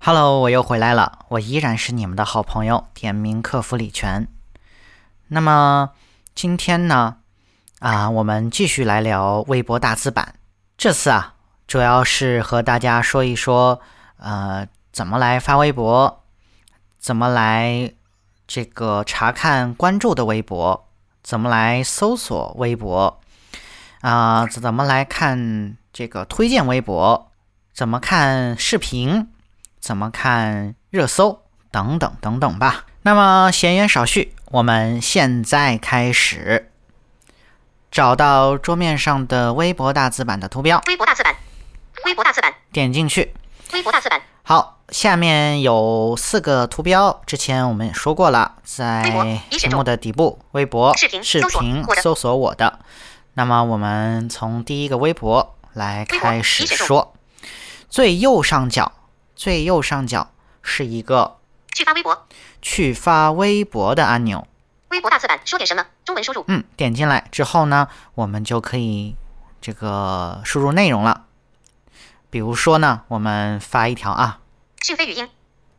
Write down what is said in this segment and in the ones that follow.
Hello，我又回来了，我依然是你们的好朋友点名客服李全。那么今天呢，我们继续来聊微博大字版。这次主要是和大家说一说，怎么来发微博，怎么来这个查看关注的微博，怎么来搜索微博，怎么来看这个推荐微博，怎么看视频。怎么看热搜等等等等吧。那么闲言少叙，我们现在开始。找到桌面上的微博大字版的图标， 微博大字版，微博大字版， 点进去， 微博大字版。 好，下面有4个图标，之前我们也说过了，在屏幕的底部，微博视频搜索我的。那么我们从第一个微博来开始说，最右上角是一个去发微博的按钮。 微博大字版说点什么？中文输入。 点进来之后呢，我们就可以这个输入内容了。比如说呢，我们发一条讯飞语音。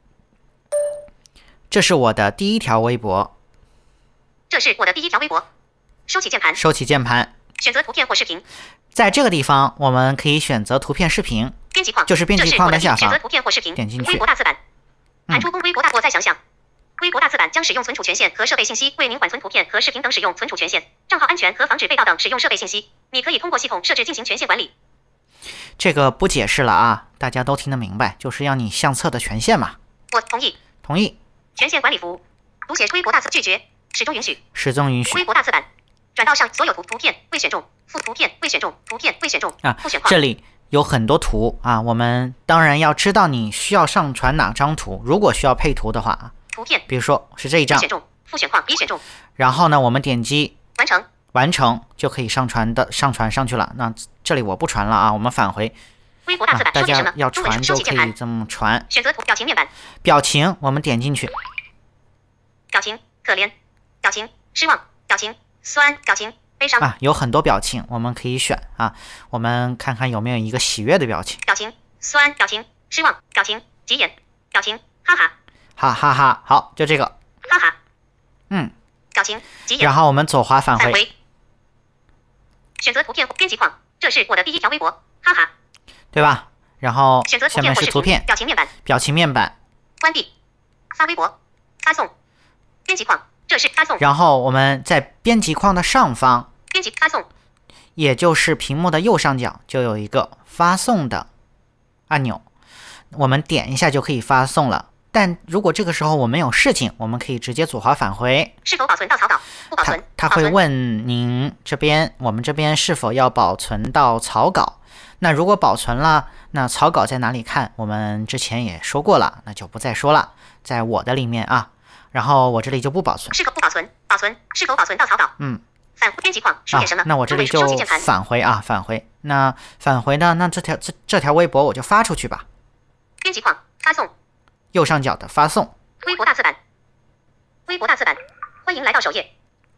这是我的第一条微博。 这是我的第一条微博。收起键盘。选择图片或视频。 在这个地方，我们可以选择图片、视频。 编辑框就是编辑框的下方， 选择图片或视频， 点进去。 微博大字版，弹出微博大。我再想想，微博大字版将使用存储权限和设备信息为您缓存图片和视频等使用存储权限、账号安全和防止被盗等使用设备信息。你可以通过系统设置进行权限管理。 这个不解释了大家都听得明白，就是要你相册的权限嘛。 我同意。权限管理服务，读写微博大字拒绝，始终允许。微博大字版，转到上所有图片未选中，附图片未选中，图片未选中不选框。 这里有很多图我们当然要知道你需要上传哪张图。如果需要配图的话， 图片比如说是这一张， 选中复选框已选中， 然后呢，我们点击完成就可以上传上去了。那这里我不传了我们返回。 微博大字版大家要传就可以这么传。 选择图表情面板， 表情我们点进去， 表情可怜，表情失望，表情酸，表情悲伤有很多表情我们可以选我们看看有没有一个喜悦的表情。 表情酸，表情失望，表情急眼，表情哈哈， 哈哈哈。好，就这个哈哈。表情急眼。 然后我们左滑返回， 选择图片编辑框，这是我的第一条微博，哈哈， 对吧？然后选择下面是图片，表情面板， 关闭，发微博，发送，编辑框，这是发送。 然后我们在编辑框的上方， 编辑发送， 也就是屏幕的右上角就有一个发送的按钮，我们点一下就可以发送了。但如果这个时候我们有事情，我们可以直接左滑返回。 是否保存到草稿？不保存。 他会问您我们这边是否要保存到草稿。那如果保存了，那草稿在哪里看？我们之前也说过了，那就不再说了，在我的里面然后我这里就不保存。 是否不保存？保存。是否保存到草稿？返回编辑框，说点什么？ 那我这里就返回返回。那返回呢？那这条微博我就发出去吧。 编辑框发送， 右上角的发送。 微博大字版，微博大字版，欢迎来到首页。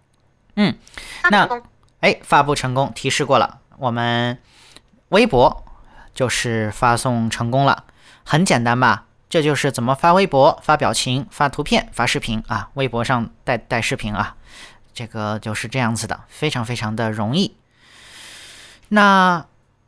发布成功，提示过了，我们微博就是发送成功了，很简单吧？这就是怎么发微博、发表情、发图片、发视频微博上带视频这个就是这样子的，非常非常的容易。那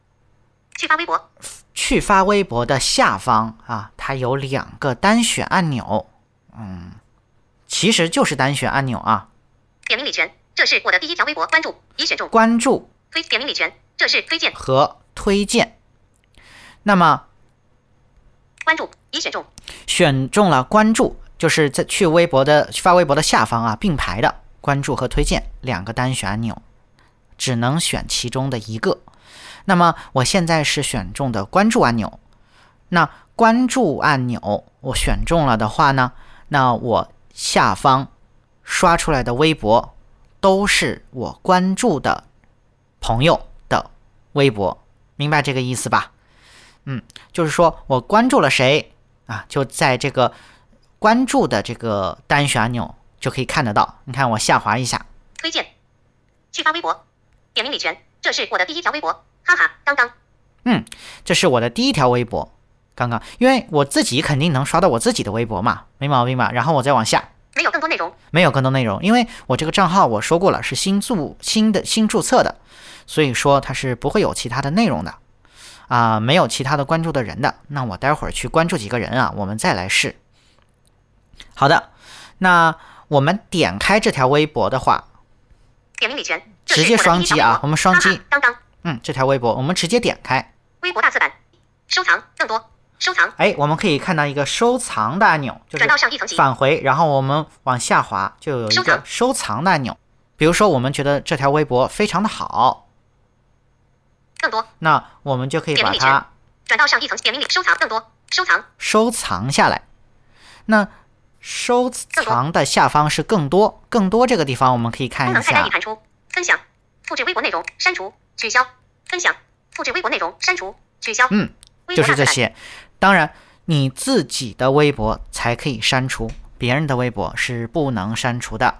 去发微博的下方它有2个单选按钮，其实就是单选按钮点名李全，这是我的第一条微博，关注已选中， 关注点名李全，这是推荐和推荐。那么关注已选中， 选中了关注，就是在发微博的下方并排的关注和推荐2个单选按钮，只能选其中的一个。那么我现在是选中的关注按钮，那关注按钮我选中了的话呢，那我下方刷出来的微博都是我关注的朋友的微博，明白这个意思吧？就是说我关注了谁就在这个关注的这个单选按钮就可以看得到。你看我下滑一下， 推荐，去发微博，点名李全，这是我的第一条微博，哈哈，刚刚。 这是我的第一条微博， 刚刚，因为我自己肯定能刷到我自己的微博嘛，没毛病吧？然后我再往下， 没有更多内容， 没有更多内容，因为我这个账号我说过了是新注册的，所以说它是不会有其他的内容的啊，没有其他的关注的人的。那我待会儿去关注几个人啊，我们再来试。好的，那我们点开这条微博的话， 点名李全， 直接双击啊，我们双击， 当当， 这条微博我们直接点开， 微博大字版，收藏更多，收藏， 哎，我们可以看到一个收藏的按钮，就是转到上一层级， 返回，然后我们往下滑，就有一个收藏的按钮。比如说，我们觉得这条微博非常的好， 更多， 那我们就可以把它转到上一层，点名里收藏更多， 收藏下来。那收藏的下方是更多，更多这个地方我们可以看一下。 功能菜单已弹出，分享，复制微博内容，删除，取消，分享，复制微博内容，删除，取消。 就是这些。当然，你自己的微博才可以删除，别人的微博是不能删除的。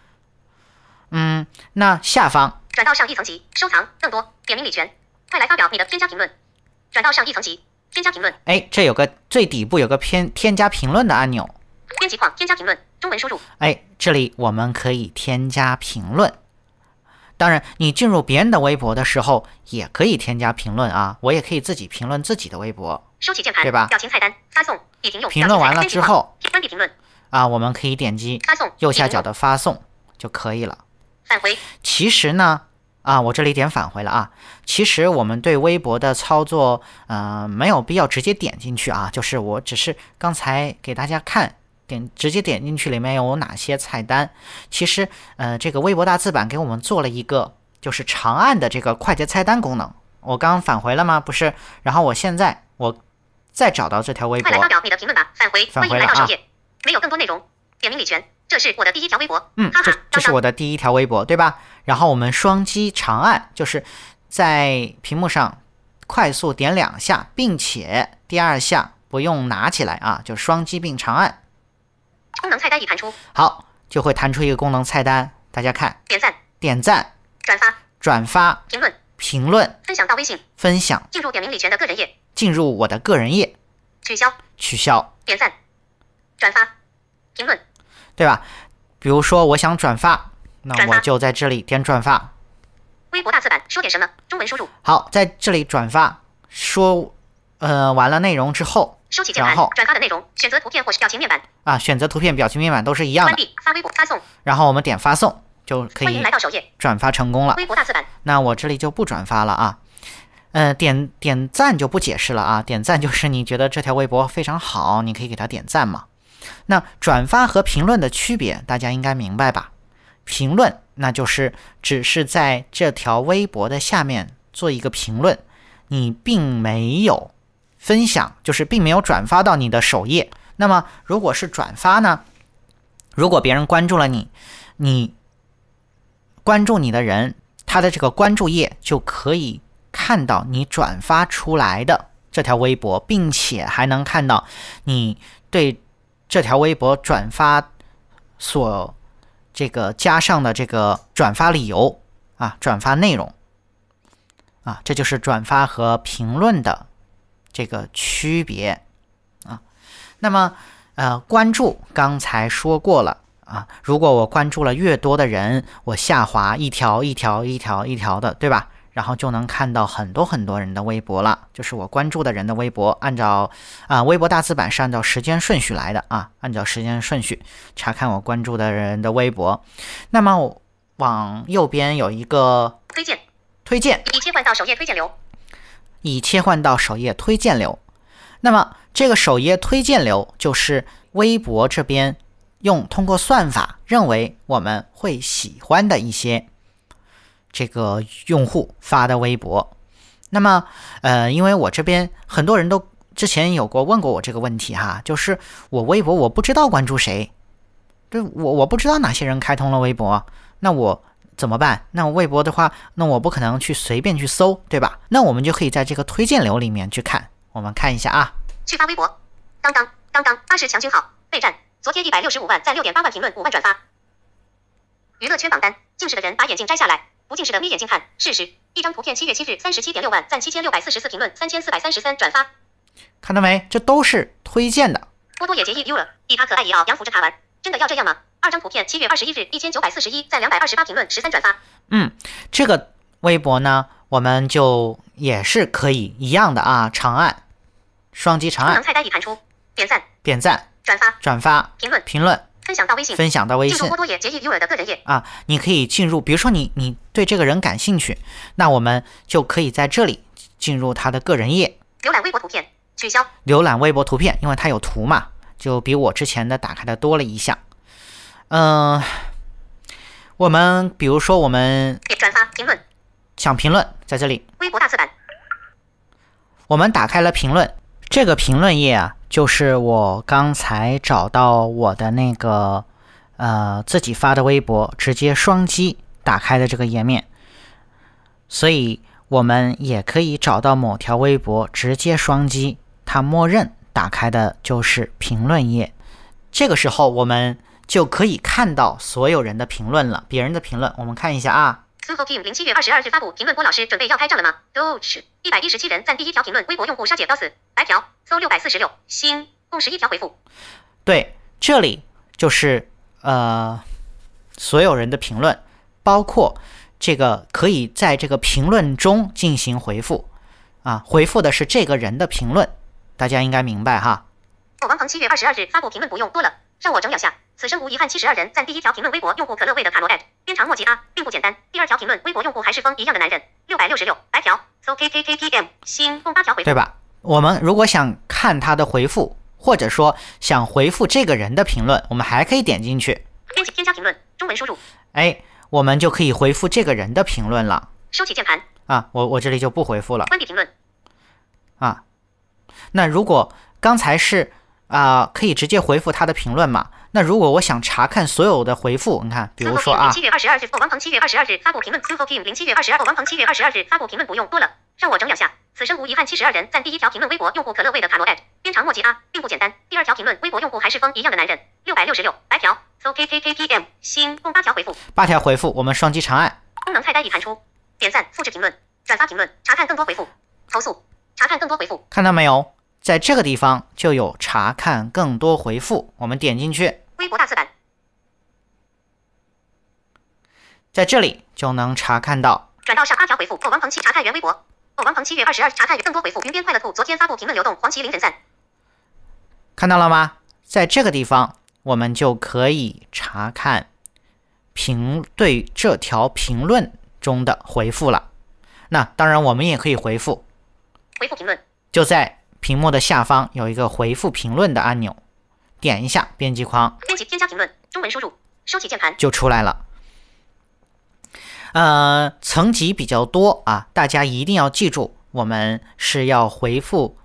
那下方转到上一层级，收藏更多，点名李全，快来发表你的添加评论。转到上一层级，添加评论。 哎，这有个最底部有个添加评论的按钮。 编辑框添加评论，中文输入。 哎，这里我们可以添加评论。当然，你进入别人的微博的时候，也可以添加评论啊。我也可以自己评论自己的微博， 收起键盘， 对吧？ 表情菜单，发送，已停用。 评论完了之后， 关闭评论啊，我们可以点击发送右下角的发送就可以了。 返回。 其实呢，我这里点返回了啊。其实我们对微博的操作，没有必要直接点进去啊。就是我只是刚才给大家看。直接点进去里面有哪些菜单。其实这个微博大字版给我们做了一个就是长按的这个快捷菜单功能。我刚返回了吗？不是。然后我现在再找到这条微博， 快来发表你的评论吧。返回了欢迎来到首页，没有更多内容，点名李全，这是我的第一条微博。 这是我的第一条微博，对吧？然后我们双击长按，就是在屏幕上快速点2下，并且第2下不用拿起来啊，就双击并长按。 功能菜单已弹出， 好，就会弹出一个功能菜单，大家看，点赞，转发，评论， 分享到微信，进入点名李全的个人页， 进入我的个人页，取消， 点赞，转发，评论， 对吧？比如说我想转发，那我就在这里点转发。 微博大字版说点什么？中文输入。 好，在这里转发，说完了内容之后。 收起键盘，转发的内容选择图片或是表情面板啊，选择图片、表情面板都是一样的。 关闭发微博发送， 然后我们点发送就可以。 欢迎来到首页， 转发成功了。 微博大字版， 那我这里就不转发了啊。点赞就不解释了啊，点赞就是你觉得这条微博非常好，你可以给它点赞嘛。那转发和评论的区别，大家应该明白吧？评论那就是只是在这条微博的下面做一个评论，你并没有。分享就是并没有转发到你的首页。那么如果是转发呢？如果别人关注了你，你关注你的人，他的这个关注页就可以看到你转发出来的这条微博，并且还能看到你对这条微博转发所这个加上的这个转发理由啊，转发内容啊，这就是转发和评论的这个区别啊。那么关注刚才说过了啊，如果我关注了越多的人，我下滑一条一条的，对吧？然后就能看到很多很多人的微博了，就是我关注的人的微博。按照微博大字版是按照时间顺序来的啊，按照时间顺序查看我关注的人的微博。那么我往右边有一个推荐， 已切换到首页推荐流。 已切换到首页推荐流。那么这个首页推荐流就是微博这边通过算法认为我们会喜欢的一些这个用户发的微博。那么因为我这边很多人都之前问过我这个问题哈，就是我微博我不知道关注谁，对，我不知道哪些人开通了微博，那我怎么办？那我微博的话，那我不可能去随便去搜，对吧？那我们就可以在这个推荐流里面去看。我们看一下啊， 去发微博，当当80强军号备战，昨天165万赞6.8万评论5万转发。娱乐圈榜单，近视的人把眼镜摘下来，不近视的眯眼睛看，试试。一张图片7月7日37.6万赞，7644评论，3433转发。 看到没？这都是推荐的。 多多也结义 view 了，一他可爱也要洋扶着他玩，真的要这样吗？2张图片，7月21日1941赞228评论13转发。 这个微博呢，我们就也是可以一样的啊，长按，双击长按， 功能菜单已弹出，点赞、 转发、评论、 分享到微信，进入多多也结义 viewer 的个人页啊，你可以进入，比如说你对这个人感兴趣，那我们就可以在这里进入他的个人页， 浏览微博图片，取消， 浏览微博图片，因为它有图嘛，就比我之前的打开的多了一项。我们比如说我们转发评论， 想评论，在这里微博大字版， 我们打开了评论，这个评论页啊，就是我刚才找到我的那个自己发的微博，直接双击打开的这个页面，所以我们也可以找到某条微博，直接双击，它默认打开的就是评论页。这个时候我们就可以看到所有人的评论了，别人的评论我们看一下啊。 Suho Kim 07月22日发布评论，郭老师准备要开战了吗？都是117人赞第一条评论，微博用户杀姐高死，白条搜646星，共11条回复。 对，这里就是所有人的评论，包括这个可以在这个评论中进行回复啊，回复的是这个人的评论，大家应该明白哈。 王鹏7月22日发布评论不用多了，让我整两下。此生无遗憾，72人赞第一条评论，微博用户可乐味的卡罗 at 边长莫及啊，并不简单。第二条评论，微博用户还是风一样的男人，666白条搜 KKKPM 星，共8条回复， 对吧？我们如果想看他的回复，或者说想回复这个人的评论，我们还可以点进去， 编辑添加评论，中文输入， 我们就可以回复这个人的评论了。 收起键盘啊，我这里就不回复了。 关闭评论啊，那如果刚才是可以直接回复他的评论嘛？那如果我想查看所有的回复，你看，比如说 7月22日，王鹏7月22日发布评论 ，Suho Kim 07月22日，王鹏7月22日发布评论不用多了，让我整两下。此生无遗憾，72人赞第一条评论，微博用户可乐味的卡罗 at 边长莫及啊，并不简单。第二条评论，微博用户还是风一样的男人，666白条搜 KKKPM 星，共8条回复 ，8条回复，我们双击长按， 功能菜单已弹出，点赞、复制评论、转发评论，查看更多回复，投诉，查看更多回复， 看到没有？在这个地方就有查看更多回复，我们点进去， 微博大字版， 在这里就能查看到。 转到上8条回复，王鹏7查看原微博，王鹏7月22查看更多回复，云边快乐兔昨天发布评论流动，黄麒麟点赞， 看到了吗？在这个地方我们就可以查看对这条评论中的回复了。那当然我们也可以回复评论， 就在屏幕的下方有一个回复评论的按钮，点一下编辑框， 编辑添加评论，中文输入，收起键盘就出来了。层级比较多啊，大家一定要记住，我们是要回复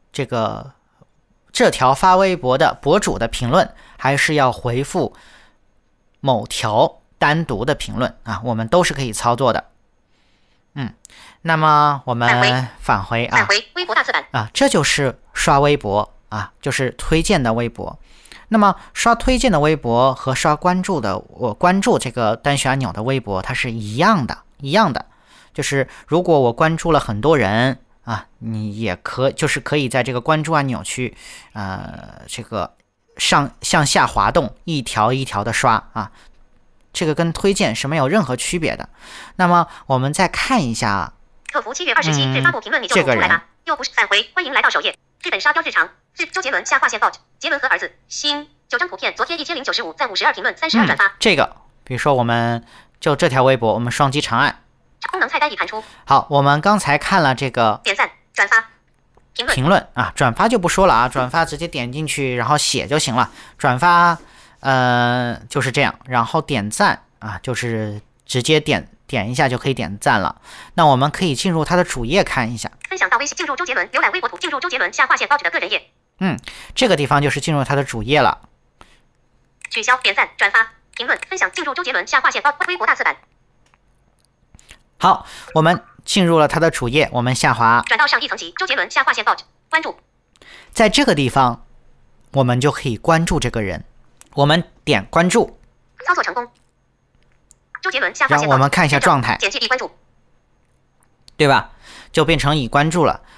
这条发微博的博主的评论，还是要回复某条单独的评论啊，我们都是可以操作的。那么我们返回微博大字版啊，这就是刷微博啊，就是推荐的微博。那么刷推荐的微博和刷关注的，我关注这个单选按钮的微博，它是一样的。就是如果我关注了很多人啊，你也可以在这个关注按钮去这个向下滑动，一条一条的刷啊，这个跟推荐是没有任何区别的。那么我们再看一下客服7月27日发布评论，你就读出来吧，又不是返回，欢迎来到首页，日本沙雕日常，周杰伦下划线 bot， 杰伦和儿子星，9张图片，昨天1095赞52评论32转发。 这个比如说我们就这条微博，我们双击长按， 功能菜单已弹出。 好，我们刚才看了这个点赞、转发、评论啊，转发就不说了啊，转发直接点进去然后写就行了。转发就是这样，然后点赞啊，就是直接点一下就可以点赞了。那我们可以进入他的主页看一下， 分享到微信，进入周杰伦，浏览微博图，进入周杰伦下划线 bot 的个人页。 这个地方就是进入他的主页了。 取消、点赞、转发、评论、分享，进入周杰伦下划线 bot 微博大字版。 好，我们进入了他的主页，我们下滑， 转到上一层级，周杰伦下划线 bot 关注。 在这个地方，我们就可以关注这个人，我们点关注， 操作成功。周杰伦下划线 bot， 让我们看一下状态， 简介已关注， 对吧？就变成已关注了。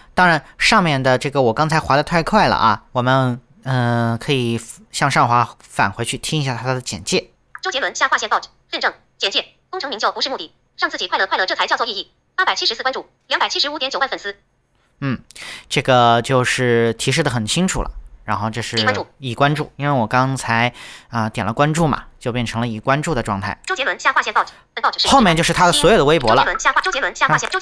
当然上面的这个我刚才滑得太快了啊，我们可以向上滑返回去听一下它的简介。 周杰伦下划线 bot 认证简介：功成名就不是目的，让自己快乐快乐，这才叫做意义。874关注，275.9万粉丝。 这个就是提示的很清楚了。然后这是已关注，因为我刚才点了关注嘛，就变成了已关注的状态。 周杰伦下划线 bot 后面就是他的所有的微博了。 周杰伦下划线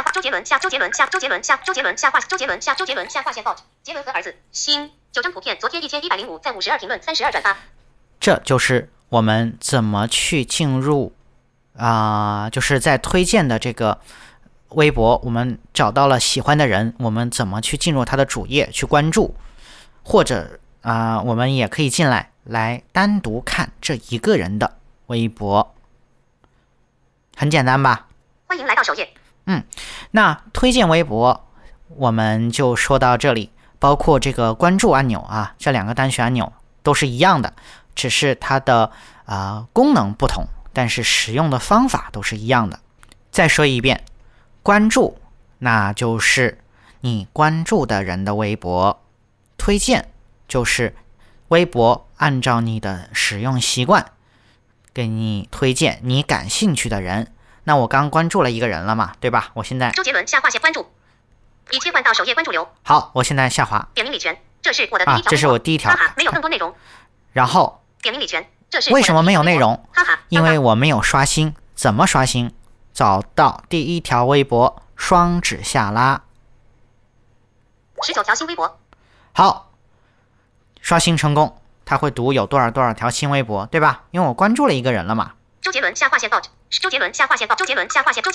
bot 杰伦和儿子新9张图片，昨天1105在52评论32转发。 这就是我们怎么去进入就是在推荐的这个微博，我们找到了喜欢的人，我们怎么去进入他的主页去关注，或者我们也可以进来单独看这一个人的微博，很简单吧？ 欢迎来到首页。 那推荐微博我们就说到这里，包括这个关注按钮啊，这两个单选按钮都是一样的，只是它的功能不同，但是使用的方法都是一样的。再说一遍，关注那就是你关注的人的微博，推荐就是微博按照你的使用习惯给你推荐你感兴趣的人。那我刚关注了一个人了嘛，对吧？我现在周杰伦下划线关注，已切换到首页关注流。 好，我现在下滑， 点名李泉，这是我的第一条， 这是我第一条， 哈哈，没有更多内容。 然后点名李泉，这是为什么没有内容？ 哈哈， 因为我没有刷新。怎么刷新？找到第一条微博，双指下拉 ，19条新微博。 好，刷新成功。它会读有多少条新微博，对吧？因为我关注了一个人了嘛。 周杰伦下划线 bot， 周杰伦下划线 bot， 周杰伦下划线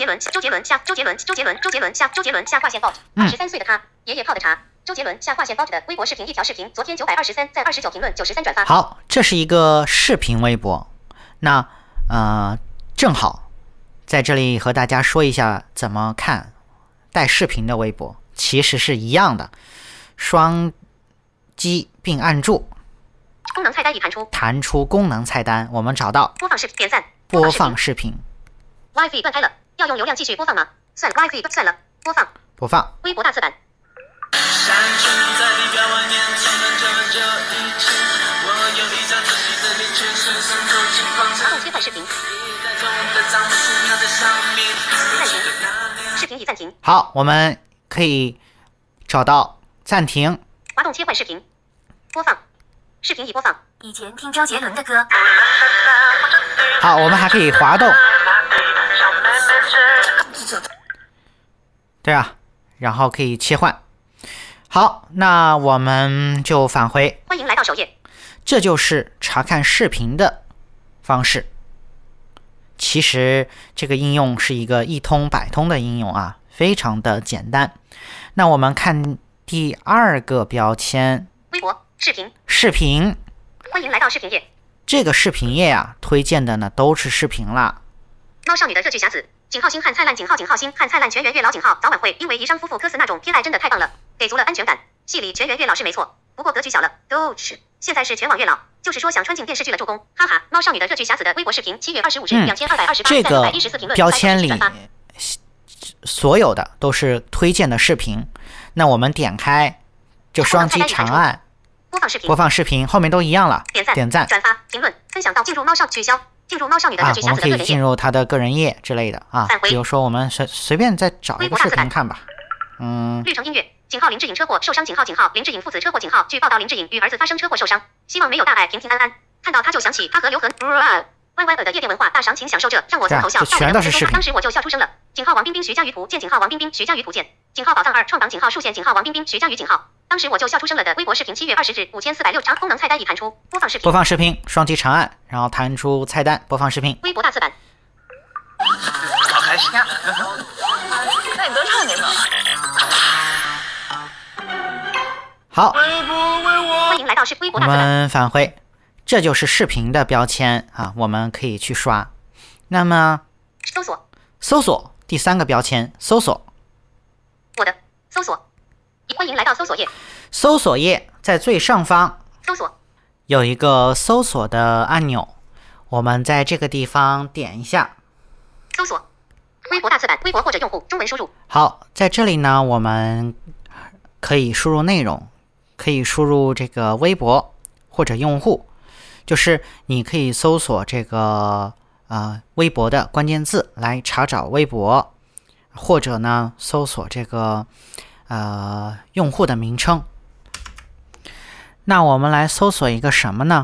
bot。23岁的他，爷爷泡的茶。周杰伦下划线 bot 的微博视频，一条视频，昨天923在29评论93转发。 好，这是一个视频微博。那正好在这里和大家说一下怎么看带视频的微博，其实是一样的，双击并按住。 功能菜单已弹出功能菜单，我们找到播放视频，点赞， 播放视频。 WiFi 断开了，要用流量继续播放吗？算了 ，WiFi 算了，播放。微博大字版。滑动切换视频。暂停，视频已暂停。 好，我们可以找到暂停。 滑动切换视频，播放。视频已播放。以前听周杰伦的歌。 好，我们还可以滑动。对啊，然后可以切换。好，那我们就返回。 欢迎来到首页。 这就是查看视频的方式。其实这个应用是一个一通百通的应用啊，非常的简单。那我们看第二个标签。 微博。 视频， 欢迎来到视频页。 这个视频页啊，推荐的呢都是视频啦。 猫少女的热剧匣子，井号星汉灿烂，井号星汉灿烂，全员月老井号早晚会，因为宜商夫妇科斯那种偏爱真的太棒了，给足了安全感。戏里全员月老是没错，不过格局小了，都是现在是全网月老，就是说想穿进电视剧了助攻，哈哈。猫少女的热剧匣子的微博视频7月25日2228 这个评论， 标签里所有的都是推荐的视频。那我们点开就双击长按。播放视频后面都一样了，点赞、 转发、评论、分享到进入猫少取消，进入猫少女的热剧匣子的个人页， 我们可以进入她的个人页之类的啊。比如说我们随便再找一个视频看吧。 绿城音乐，井号林志颖车祸受伤，井号林志颖父子车祸，井号据报道林志颖与儿子发生车祸受伤，希望没有大碍，平平安安。看到他就想起他和刘恒歪歪的夜店文化大赏，请享受这，让我从头笑到尾。当时我就笑出声了。井号王冰冰、徐佳瑜图见，井号王冰冰、徐佳瑜图见，井号宝藏2创榜，井号竖线，井号王冰冰、徐佳瑜，井号。当时我就笑出声了的微博视频7月20日5406长，功能菜单已弹出，播放视频， 双击长按，然后弹出菜单，播放视频。 微博大字版。 好开心啊！那你多唱点吧。 好， 欢迎来到微博大字版。 我们返回，这就是视频的标签啊，我们可以去刷。那么搜索第3个标签，搜索。 我的搜索。欢迎来到搜索页。 搜索页在最上方， 搜索有一个搜索的按钮，我们在这个地方点一下。 搜索微博大字版，微博或者用户中文输入。 好，在这里呢，我们可以输入内容，可以输入这个微博或者用户，就是你可以搜索这个微博的关键字来查找微博，或者呢搜索这个用户的名称。那我们来搜索一个什么呢？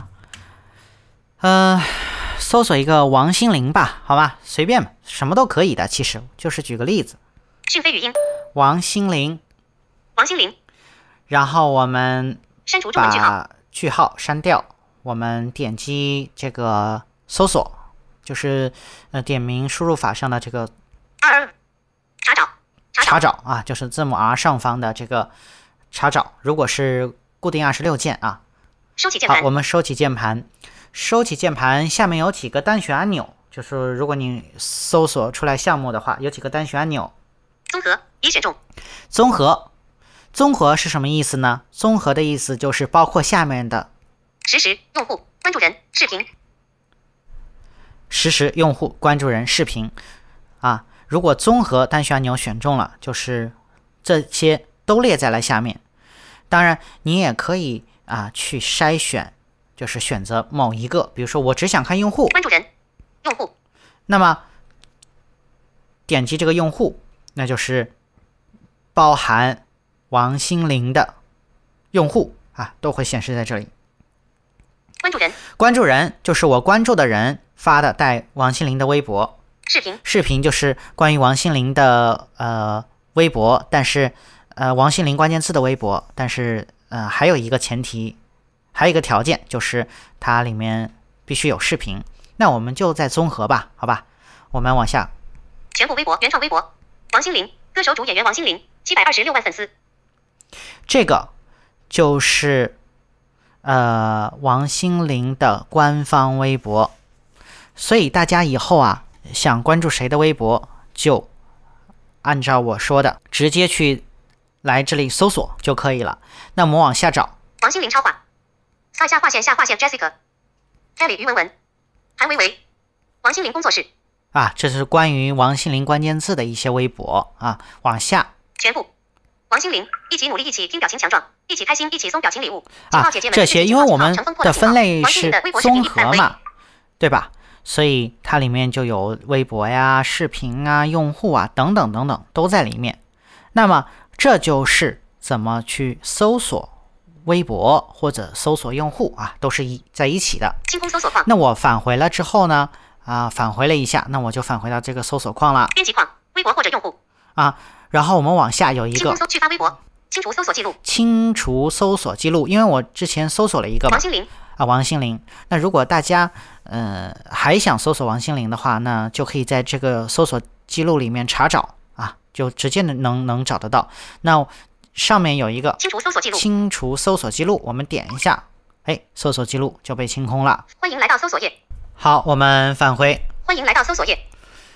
搜索一个王心凌吧，好吧，随便什么都可以的，其实就是举个例子。 讯飞语音， 王心凌， 王心凌， 然后我们删除中文句号， 把句号删掉，我们点击这个搜索，就是点名输入法上的这个查找， 查找啊，就是字母 R 上方的这个查找。如果是固定26键啊， 收起键盘。 好，我们收起键盘。收起键盘，下面有几个单选按钮，就是如果你搜索出来项目的话，有几个单选按钮。 综合已选中。 综合，综合是什么意思呢？综合的意思就是包括下面的实时用户、关注人、视频。 实时用户、关注人、视频啊。如果综合单选按钮选中了，就是这些都列在了下面。当然，你也可以去筛选。就是选择某一个，比如说我只想看用户， 关注人，用户， 那么点击这个用户，那就是包含王心凌的用户都会显示在这里。 关注人， 关注人就是我关注的人发的带王心凌的微博。 视频， 视频就是关于王心凌的微博，但是王心凌关键字的微博，但是还有一个前提。还有一个条件就是它里面必须有视频，那我们就再综合吧，好吧？我们往下， 全部微博原创微博，王心凌，歌手主演员王心凌，726万粉丝。 这个就是王心凌的官方微博，所以大家以后想关注谁的微博，就按照我说的直接去来这里搜索就可以了。那我们往下找， 王心凌超话。擦下划线下划线 Jessica，Kelly 于文文，韩维维，王心凌工作室。 这是关于王心凌关键字的一些微博往下， 全部。王心凌，一起努力，一起拼表情强壮，一起开心，一起送表情礼物。姐姐们这些因为我们的分类是综合嘛，对吧？所以它里面就有微博呀、视频用户等等等等都在里面。那么这就是怎么去搜索微博或者搜索用户都是在一起的。 清空搜索框。 那我返回了之后呢返回了一下，那我就返回到这个搜索框了。 编辑框，微博或者用户然后我们往下有一个去发微博，清除搜索记录。 清除搜索记录，因为我之前搜索了一个王心凌王心凌。那如果大家还想搜索王心凌的话，那就可以在这个搜索记录里面查找就直接能找得到。那上面有一个清除搜索记录， 清除搜索记录，我们点一下，搜索记录就被清空了。 欢迎来到搜索页。 好，我们返回。 欢迎来到搜索页。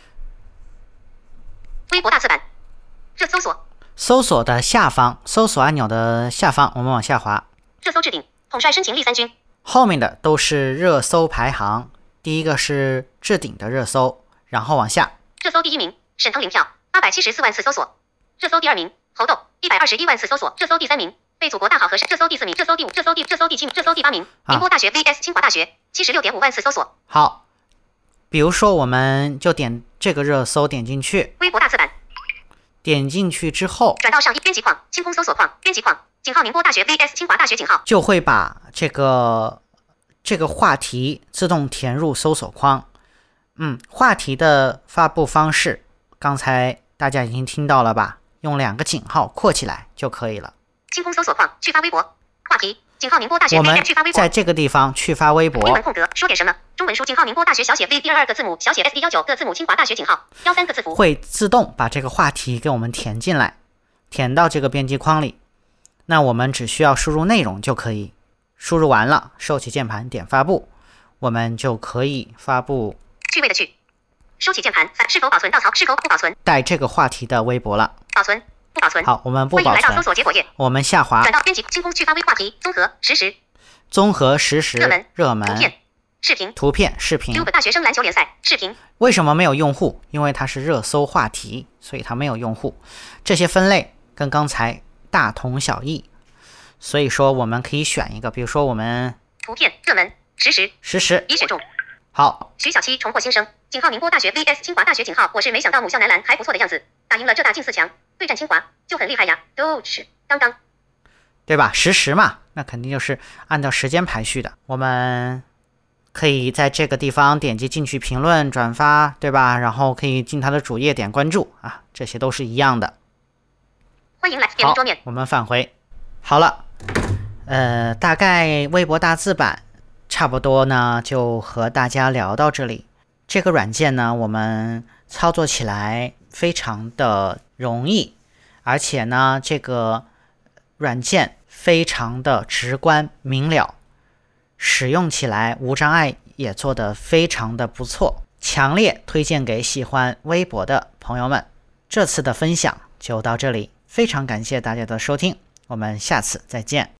微博大字版，热搜索。 搜索的下方，搜索按钮的下方，我们往下滑。 热搜置顶，统帅申请力3军。 后面的都是热搜排行，第一个是置顶的热搜，然后往下。 热搜第1名，沈腾领票，874万次搜索。热搜第2名，猴痘，121万次搜索。热搜第3名，被祖国大好河山。热搜第4名，热搜第5，热搜第7名，热搜第8名，宁波大学 vs 清华大学，76.5万次搜索。 好，比如说我们就点这个热搜，点进去。 微博大字版。 点进去之后， 转到上一编辑框，清空搜索框，编辑框，井号宁波大学 vs 清华大学井号， 就会把这个话题自动填入搜索框。话题的发布方式，刚才大家已经听到了吧？用2个井号括起来就可以了。 清空搜索框，去发微博，话题井号宁波大学 vs 去发微博， 在这个地方去发微博。 英文空格说点什么？中文输井号宁波大学小写 V 第2个字母小写 S 19个字母清华大学井号13个字符， 会自动把这个话题给我们填进来，填到这个编辑框里。那我们只需要输入内容就可以。输入完了，收起键盘点发布，我们就可以发布趣味的趣，收起键盘，是否保存？稻草是否不保存？ 带这个话题的微博了。 保存不保存？ 好，我们不保存。 欢迎来到搜索结果页。 我们下滑， 转到编辑清空去发微话题，综合实时， 综合实时热门图片视频图片视频。 6个大学生篮球联赛视频。 为什么没有用户？因为它是热搜话题，所以它没有用户。这些分类跟刚才大同小异。所以说我们可以选一个，比如说我们图片热门实时已选中。 好， 徐小七重获新生，井号宁波大学 vs 清华大学井号，我是没想到母校男篮还不错的样子，打赢了浙大近4强，对战清华就很厉害呀，都是当当， 对吧？实时嘛，那肯定就是按照时间排序的。我们可以在这个地方点击进去评论转发，对吧？然后可以进他的主页点关注啊，这些都是一样的。 欢迎来点名桌面。 我们返回。好了，大概微博大字版差不多呢，就和大家聊到这里。这个软件呢，我们操作起来非常的容易，而且呢，这个软件非常的直观明了，使用起来无障碍，也做得非常的不错，强烈推荐给喜欢微博的朋友们。这次的分享就到这里，非常感谢大家的收听，我们下次再见。